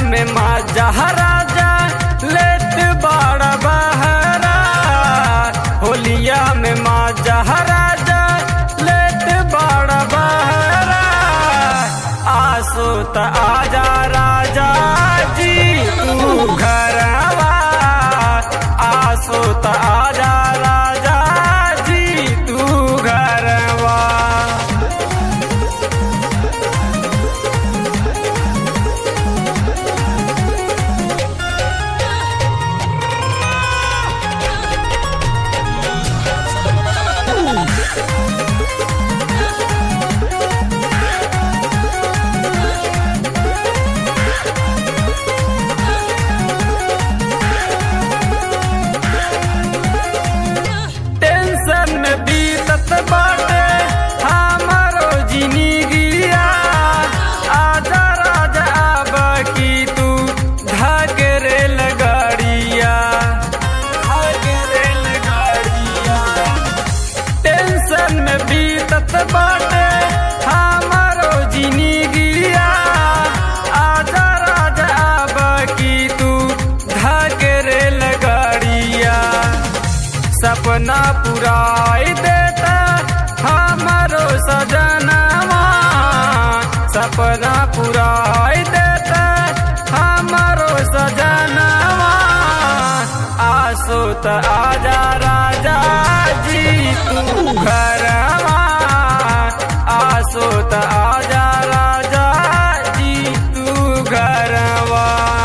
में माजा राजा लेत बड़ा बहरा, होलिया में माजा राजा लेत बड़ा बहरा। आसो त आजा राजा जी तू घरवा, आसो त आजा राजा जी तू घरवा। टेंशन में बीतत बाटे हमारो जिंदगिया, आजा राजा अब की तू धकेरे लगड़िया, धकेरे लगड़िया। टेंशन में बीतत बाटे हमारो जिंदगिया, आजा राजा अब की तू धकेरे लगड़िया। सपना पुराई देता हमारो सजनवा, सपना पुराई देता हमारो सजनवा। आसो त आजा राजा जी तू घरवा, आसो त आजा राजा जी तू घरवा।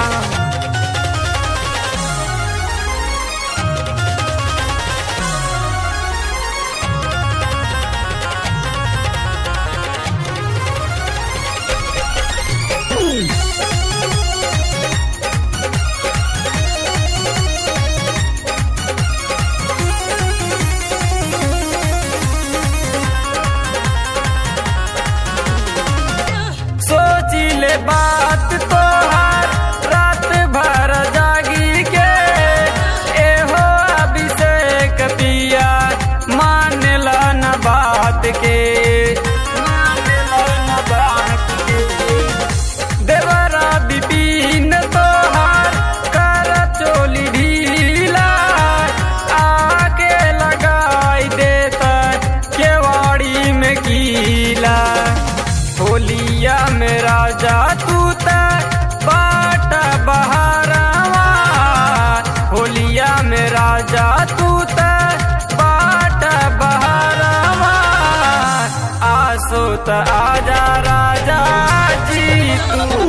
सोचिले बात तोहार रात भर जागी के, एहो अभिषेक पिया मानला न बात के, मानला न बात के। देवरा विपिन तोहार कर चोली ढीला, आके लगाई देता केवाड़ी में कीला। होलिया में राजा तू त बाट बहारवा, होलिया में राजा तू त बाट बहारवा। आसो त आजा राजा जी तू